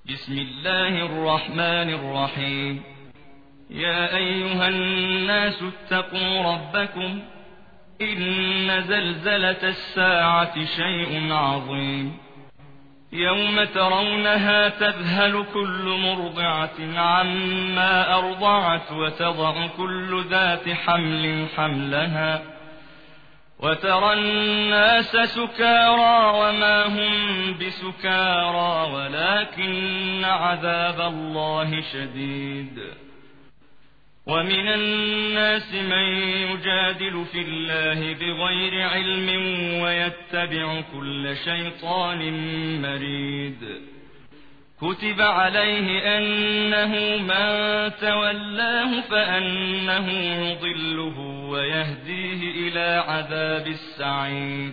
بسم الله الرحمن الرحيم. يا أيها الناس اتقوا ربكم إن زلزلة الساعة شيء عظيم يوم ترونها تذهل كل مرضعة عما أرضعت وتضع كل ذات حمل حملها وترى الناس سكارى وما هم بسكارى ولكن عذاب الله شديد. ومن الناس من يجادل في الله بغير علم ويتبع كل شيطان مريد. كتب عليه أنه من تولاه فأنه يضله ويهديه إلى عذاب السعير.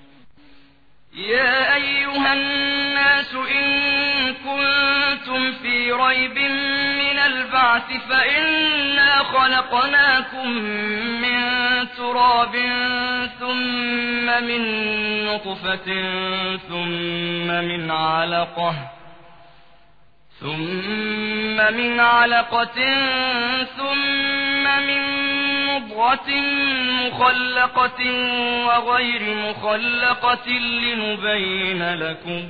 يا أيها الناس إن كنتم في ريب من البعث فإنا خلقناكم من تراب ثم من نطفة ثم من علقة ثم من مضغة مخلقة وغير مخلقة لنبين لكم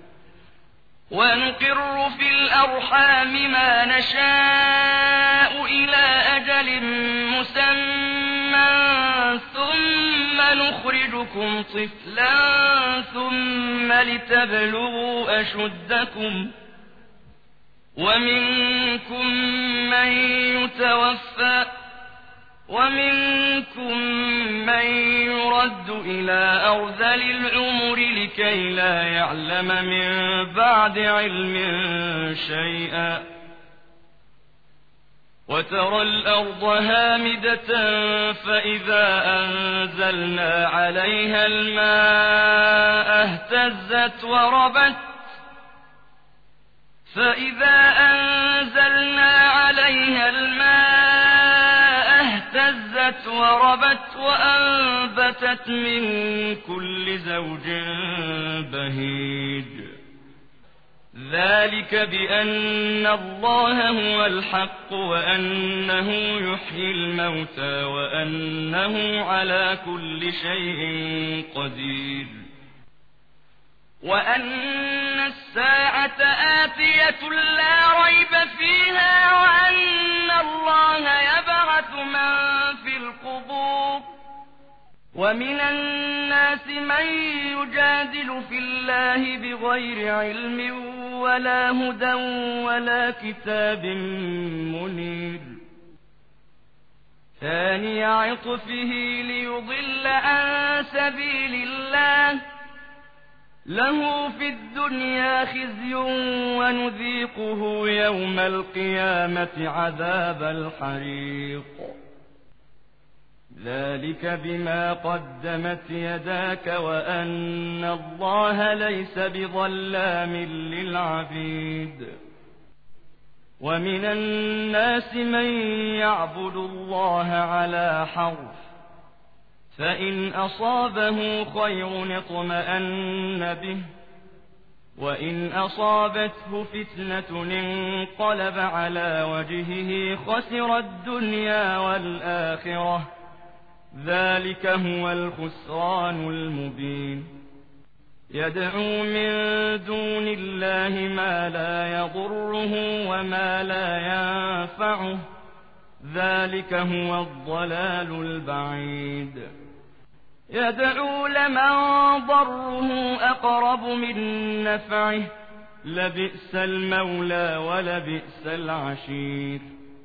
ونقر في الأرحام ما نشاء إلى أجل مسمى ثم نخرجكم طفلا ثم لتبلغوا أشدكم ومنكم من يتوفى ومنكم من يرد إلى أرذل العمر لكي لا يعلم من بعد علم شيئا. وترى الأرض هامدة فإذا أنزلنا عليها الماء اهتزت وربت وأنبتت من كل زوج بهيج. ذلك بأن الله هو الحق وأنه يحيي الموتى وأنه على كل شيء قدير وأن الساعة آتية لا ريب فيها وأن الله يبعث من في القبور. ومن الناس من يجادل في الله بغير علم ولا هدى ولا كتاب منير. ثاني عطفه ليضل عن سبيل الله له في الدنيا خزي ونذيقه يوم القيامة عذاب الحريق. ذلك بما قدمت يداك وأن الله ليس بظلام للعبيد. ومن الناس من يعبد الله على حرف فإن أصابه خير اطمأن به وإن أصابته فتنة انقلب على وجهه خسر الدنيا والآخرة. ذلك هو الخسران المبين. يدعو من دون الله ما لا يضره وما لا ينفعه. ذلك هو الضلال البعيد. يدعو لمن ضره أقرب من نفعه لبئس المولى ولبئس العشير.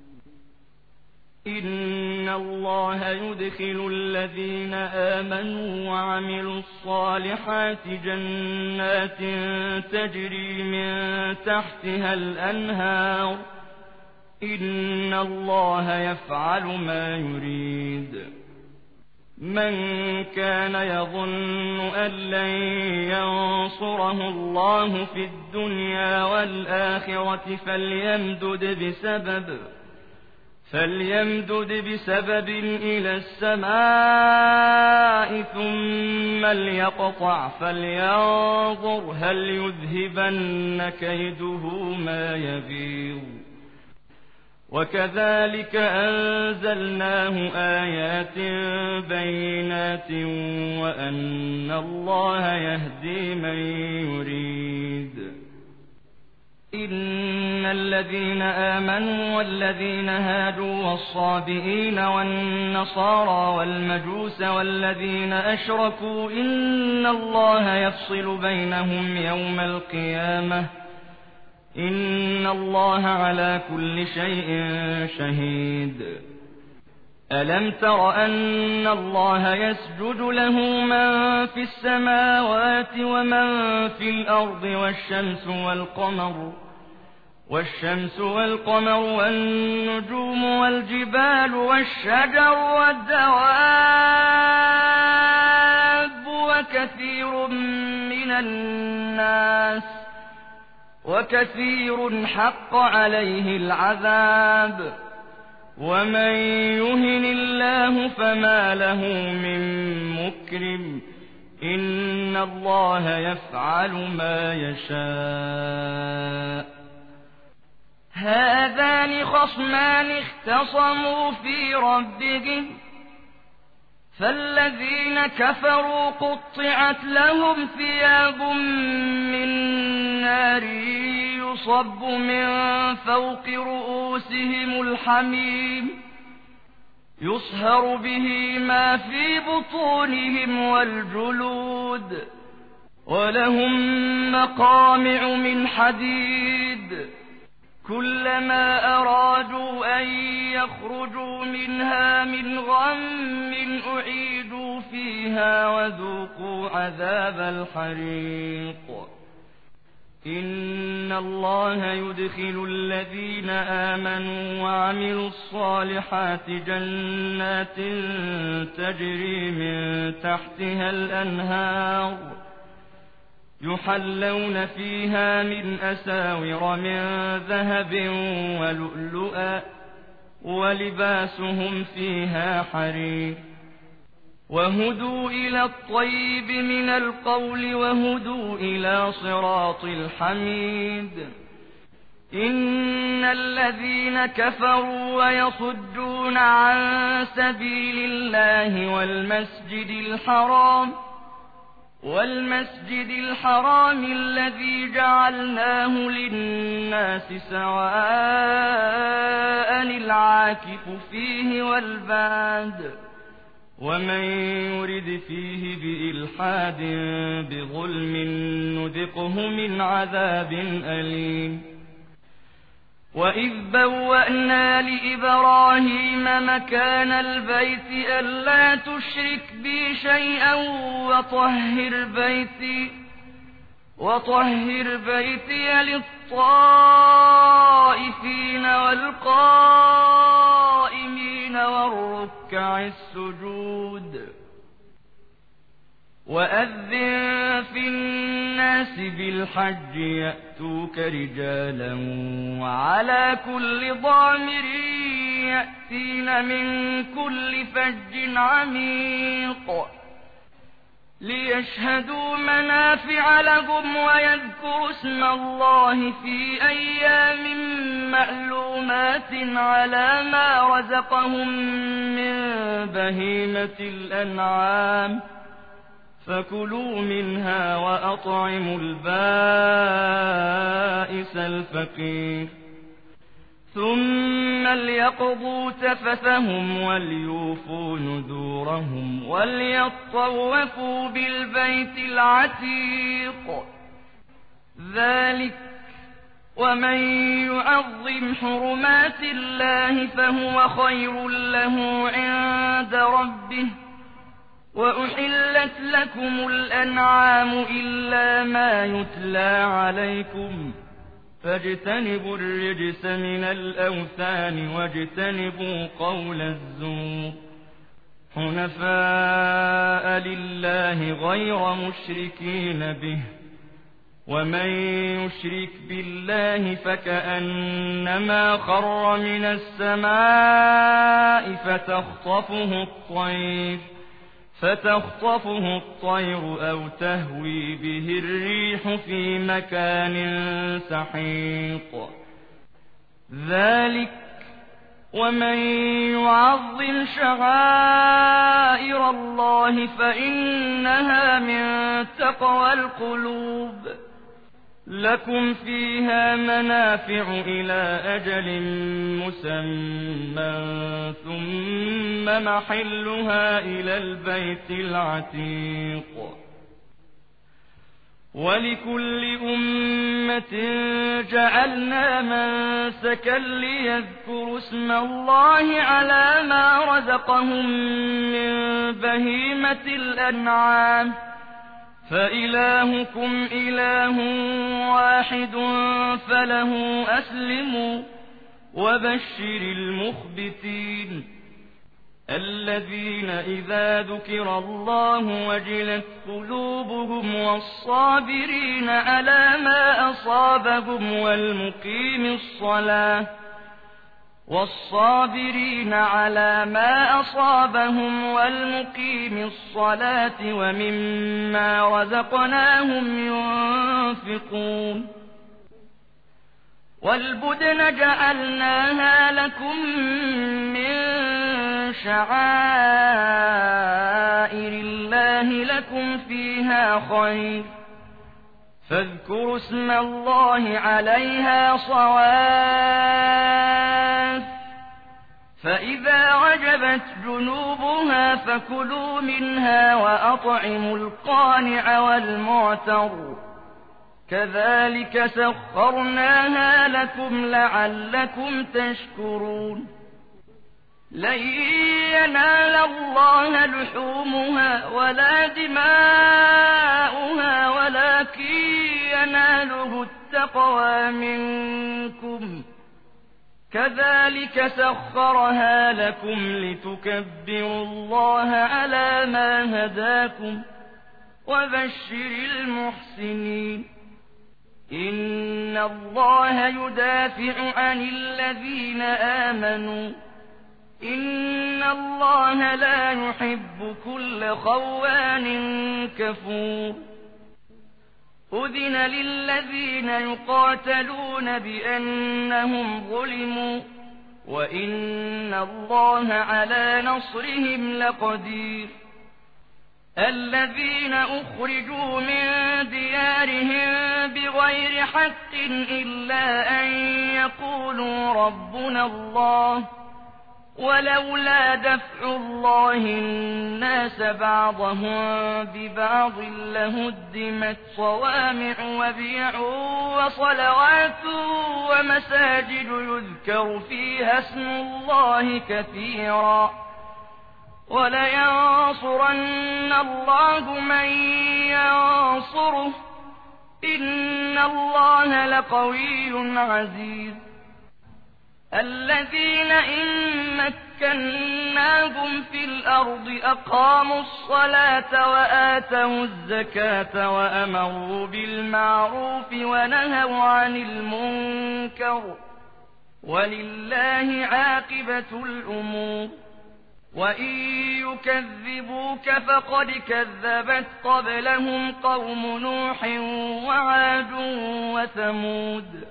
إن الله يدخل الذين آمنوا وعملوا الصالحات جنات تجري من تحتها الأنهار. إن الله يفعل ما يريد. من كان يظن أن لن ينصره الله في الدنيا والآخرة فليمدد بسبب إلى السماء ثم ليقطع فلينظر هل يذهبن كيده ما يغيظ وكذلك أنزلناه آيات بينات وأن الله يهدي من يريد إن الذين آمنوا والذين هادوا والصابئين والنصارى والمجوس والذين أشركوا إن الله يفصل بينهم يوم القيامة إن الله على كل شيء شهيد ألم تر أن الله يسجد له من في السماوات ومن في الأرض والشمس والقمر والنجوم والجبال والشجر والدواب وكثير حق عليه العذاب ومن يهن الله فما له من مكرم إن الله يفعل ما يشاء هذان خصمان اختصموا في ربهم فالذين كفروا قطعت لهم ثياب من نار يصب من فوق رؤوسهم الحميم يصهر به ما في بطونهم والجلود ولهم مقامع من حديد كلما أرادوا أن يخرجوا منها من غم أعيدوا فيها وذوقوا عذاب الحريق إن الله يدخل الذين آمنوا وعملوا الصالحات جنات تجري من تحتها الأنهار يحلون فيها من أساور من ذهب ولؤلؤا ولباسهم فيها حرير وهدوا إلى الطيب من القول وهدوا إلى صراط الحميد إن الذين كفروا ويصدون عن سبيل الله والمسجد الحرام الذي جعلناه للناس سواء العاكف فيه والباد ومن يرد فيه بإلحاد بظلم نذقه من عذاب أليم وإذ بوأنا لإبراهيم مكان البيت ألا تشرك بي شيئا وطهر بيتي للطائفين والقائمين والركع السجود وأذن في الناس بالحج يأتوك رجالا وعلى كل ضامر يأتين من كل فج عميق ليشهدوا منافع لهم ويذكروا اسم الله في أيام معلومات على ما رزقهم من بهيمة الأنعام فكلوا منها وأطعموا البائس الفقير ثم ليقضوا تفثهم وليوفوا نذورهم وليطوفوا بالبيت العتيق ذلك ومن يعظم حرمات الله فهو خير له عند ربه وأحلت لكم الأنعام إلا ما يتلى عليكم فاجتنبوا الرجس من الأوثان واجتنبوا قول الزور حنفاء لله غير مشركين به ومن يشرك بالله فكأنما خر من السماء فتخطفه الطير أو تهوي به الريح في مكان سحيق ذلك ومن يعظم شعائر الله فإنها من تقوى القلوب لكم فيها منافع إلى أجل مسمى ثم محلها إلى البيت العتيق ولكل أمة جعلنا منسكا ليذكروا اسم الله على ما رزقهم من بهيمة الأنعام فإلهكم إله واحد فله أسلموا وبشر المخبتين الذين إذا ذكر الله وجلت قلوبهم والصابرين على ما أصابهم والمقيم الصلاة ومما رزقناهم ينفقون والبدن جعلناها لكم من شعائر الله لكم فيها خير فاذكروا اسم الله عليها صواف فإذا وجبت جنوبها فكلوا منها وأطعموا القانع والمعتر كذلك سخرناها لكم لعلكم تشكرون لن ينال الله لحومها ولا دماؤها ولكن يناله التقوى منكم كذلك سخرها لكم لتكبروا الله على ما هداكم وبشر المحسنين إن الله يدافع عن الذين آمنوا إن الله لا يحب كل خوان كفور أذن للذين يقاتلون بأنهم ظلموا وإن الله على نصرهم لقدير الذين أخرجوا من ديارهم بغير حق إلا أن يقولوا ربنا الله ولولا دفع الله الناس بعضهم ببعض لهدمت صوامع وبيع وصلوات ومساجد يذكر فيها اسم الله كثيرا ولينصرن الله من ينصره إن الله لقوي عزيز الذين إن مكناهم في الأرض أقاموا الصلاة وآتوا الزكاة وأمروا بالمعروف ونهوا عن المنكر ولله عاقبة الأمور وإن يكذبوك فقد كذبت قبلهم قوم نوح وعاد وثمود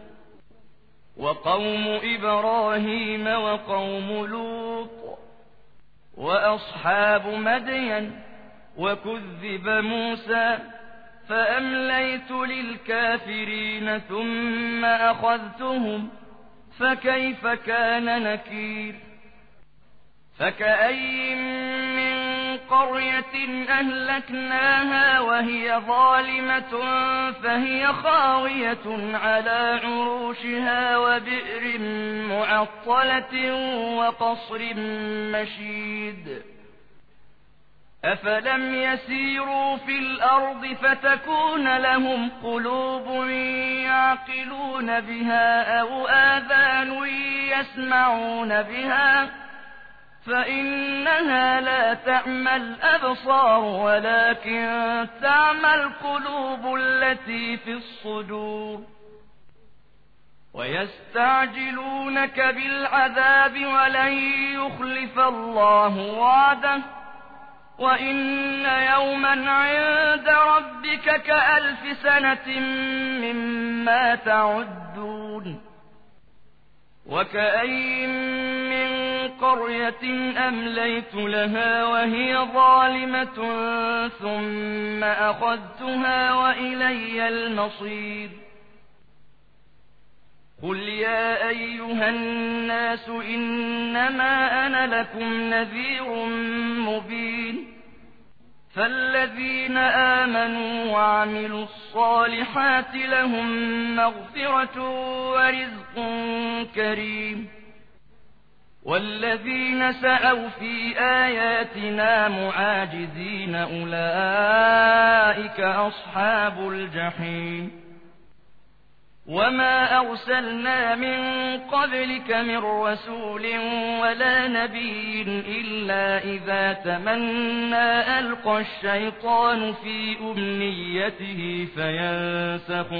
وقوم إبراهيم وقوم لوط وأصحاب مدين وكذب موسى فأمليت للكافرين ثم أخذتهم فكيف كان نكير فكأي من قرية أهلكناها وهي ظالمة فهي خاوية على عروشها وبئر معطلة وقصر مشيد أفلم يسيروا في الأرض فتكون لهم قلوب يعقلون بها أو آذان يسمعون بها فإنها لا تعمى الأبصار ولكن تعمى القلوب التي في الصدور. ويستعجلونك بالعذاب ولن يخلف الله وعده وإن يوما عند ربك كألف سنة مما تعدون. وكأين من قرية أمليت لها وهي ظالمة ثم أخذتها وإلي المصير. قل يا أيها الناس إنما أنا لكم نذير مبين. فالذين آمنوا وعملوا الصالحات لهم مغفرة ورزق كريم. والذين سعوا في آياتنا معاجزين أولئك أصحاب الجحيم. وما أرسلنا من قبلك من رسول ولا نبي إلا إذا تمنى ألقى الشيطان في أمنيته فينسخ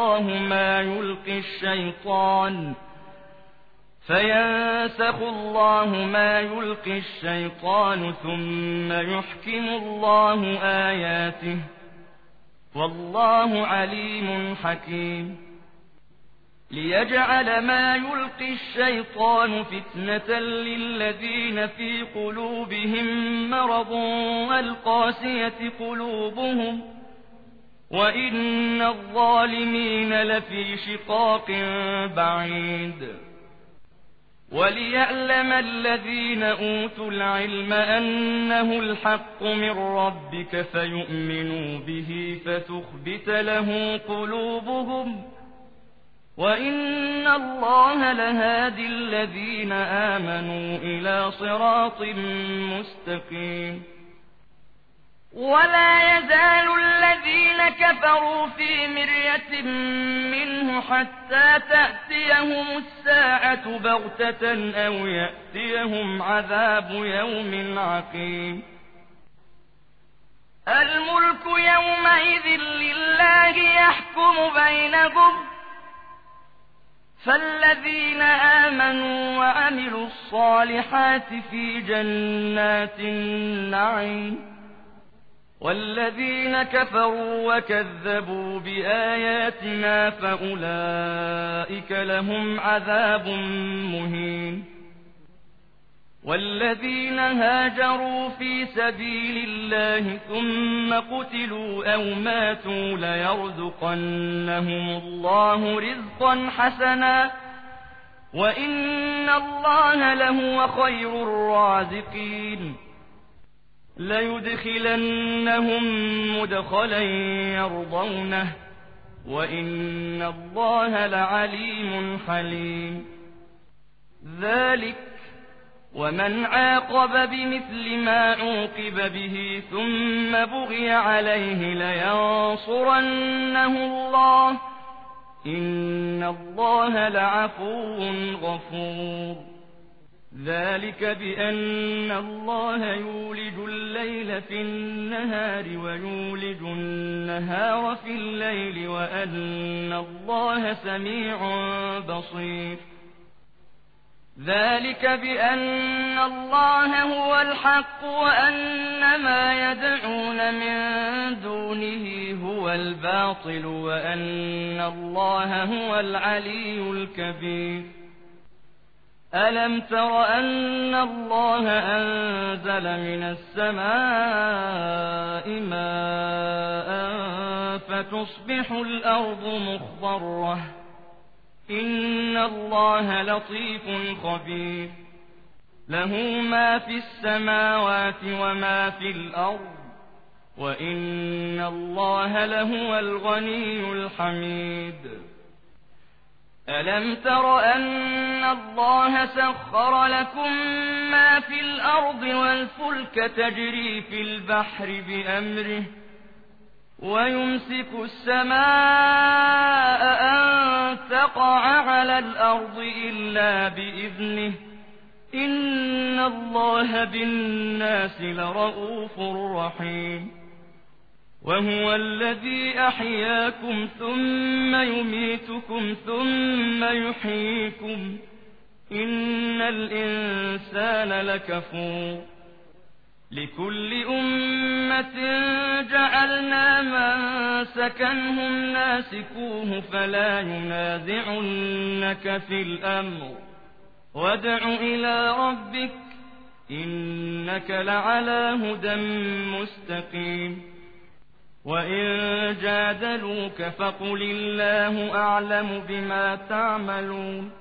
الله ما يلقي الشيطان ثم يحكم الله آياته والله عليم حكيم. ليجعل ما يلقي الشيطان فتنة للذين في قلوبهم مرض والقاسية قلوبهم وإن الظالمين لفي شقاق بعيد. وليعلم الذين أوتوا العلم أنه الحق من ربك فيؤمنوا به فتخبت له قلوبهم وإن الله لهادي الذين آمنوا إلى صراط مستقيم. ولا يزال الذين كفروا في مرية منه حتى تأتيهم الساعة بغتة أو يأتيهم عذاب يوم عقيم. الملك يومئذ لله يحكم بينهم فالذين آمنوا وعملوا الصالحات في جنات النعيم والذين كفروا وكذبوا بآياتنا فأولئك لهم عذاب مهين. والذين هاجروا في سبيل الله ثم قتلوا أو ماتوا ليرزقنهم الله رزقا حسنا وإن الله لهو خير الرازقين. ليدخلنهم مدخلا يرضونه وإن الله لعليم حليم. ذلك ومن عاقب بمثل ما عوقب به ثم بغي عليه لينصرنه الله إن الله لعفو غفور. ذلك بأن الله يولج الليل في النهار ويولج النهار في الليل وأن الله سميع بصير. ذلك بأن الله هو الحق وأن ما يدعون من دونه هو الباطل وأن الله هو العلي الكبير. ألم تر أن الله أنزل من السماء ماء فتصبح الأرض مخضرة إن الله لطيف خبير. له ما في السماوات وما في الأرض وإن الله لهو الغني الحميد. ألم تر أن الله سخر لكم ما في الأرض والفلك تجري في البحر بأمره ويمسك السماء أن تقع على الأرض إلا بإذنه إن الله بالناس لرءوف رحيم وهو الذي أحياكم ثم يميتكم ثم يحييكم إن الإنسان لكفور لكل أمة جعلنا منسكا هم ناسكوه فلا ينازعنك في الأمر وادع إلى ربك إنك لعلى هدى مستقيم وإن جادلوك فقل الله أعلم بما تعملون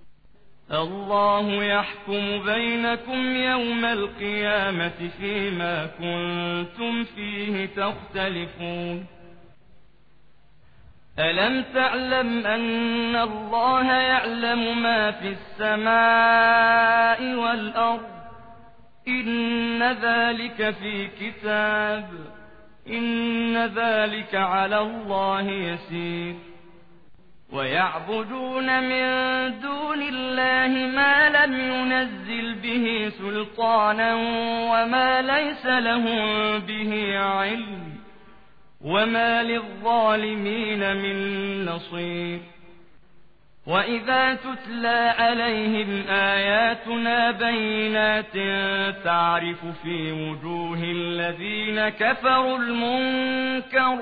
الله يحكم بينكم يوم القيامة فيما كنتم فيه تختلفون ألم تعلم أن الله يعلم ما في السماء والأرض إن ذلك في كتاب إن ذلك على الله يسير ويعبدون من دون الله ما لم ينزل به سلطانا وما ليس لهم به علم وما للظالمين من نصير وإذا تتلى عليهم آياتنا بينات تعرف في وجوه الذين كفروا المنكر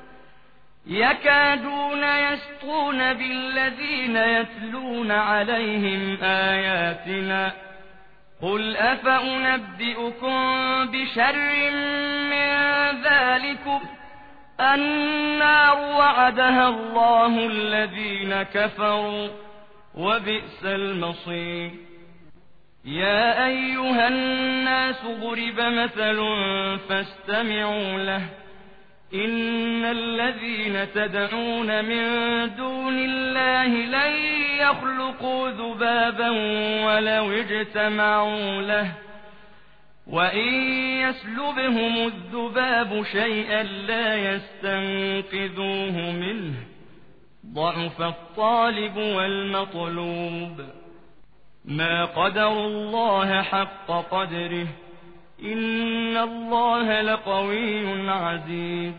يكادون يسطون بالذين يتلون عليهم آياتنا قل أفأنبئكم بشر من ذلكم النار وعدها الله الذين كفروا وبئس المصير يا أيها الناس ضرب مثل فاستمعوا له إن الذين تدعون من دون الله لن يخلقوا ذبابا ولو اجتمعوا له وإن يسلبهم الذباب شيئا لا يستنقذوه منه ضعف الطالب والمطلوب ما قدروا الله حق قدره إن الله لقوي عزيز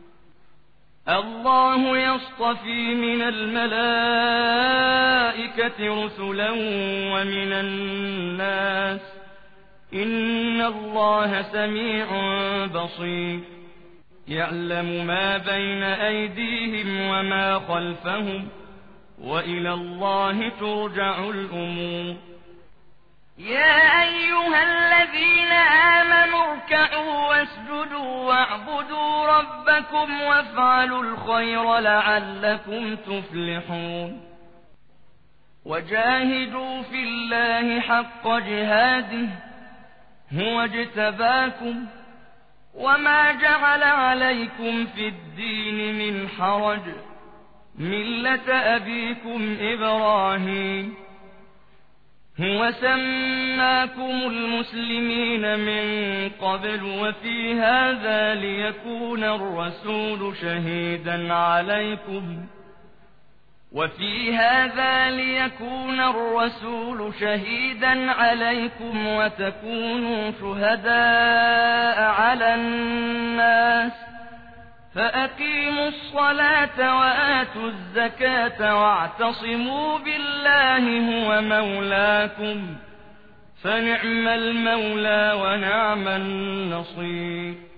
الله يصطفي من الملائكة رسلا ومن الناس إن الله سميع بصير يعلم ما بين أيديهم وما خلفهم وإلى الله ترجع الأمور يا أيها الذين آمنوا اركعوا واسجدوا واعبدوا ربكم وافعلوا الخير لعلكم تفلحون وجاهدوا في الله حق جهاده هو اجتباكم وما جعل عليكم في الدين من حرج ملة أبيكم إبراهيم هو سماكم المسلمين من قبل وفي هذا ليكون الرسول شهيدا عليكم وتكونوا شهداء على الناس فأقيموا الصلاة وآتوا الزكاة واعتصموا بالله هو مولاكم فنعم المولى ونعم النصير